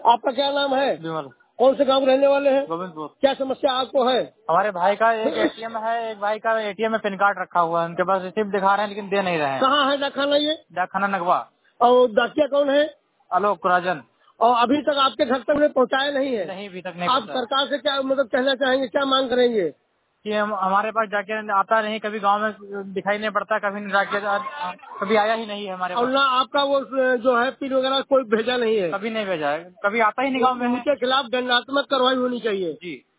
आपका क्या नाम है? विमल। कौन से गांव रहने वाले हैं? गोविंदपुर। क्या समस्या आपको है? हमारे भाई का एक एटीएम है, एक भाई का एटीएम में पिन कार्ड रखा हुआ है, उनके पास रिसिप्ट दिखा रहे हैं लेकिन दे नहीं रहे हैं। कहाँ है डाकखाना ये? डाकखाना नगवा। और डाकिया कौन है? आलोक राजन। और अभी तक आपके घर तक उन्हें पहुँचाया नहीं है? नहीं, अभी तक नहीं आप पहुंचा। सरकार से क्या मतलब कहना चाहेंगे, क्या मांग करेंगे? कि हमारे पास जाके आता नहीं, कभी गांव में दिखाई नहीं पड़ता, कभी नहीं जाके कभी आया ही नहीं है हमारे और पास। ना आपका वो जो है पिन वगैरह कोई भेजा नहीं है? कभी नहीं भेजा है, कभी आता ही नहीं गांव में है। उनके खिलाफ दंडात्मक कार्रवाई होनी चाहिए। जी।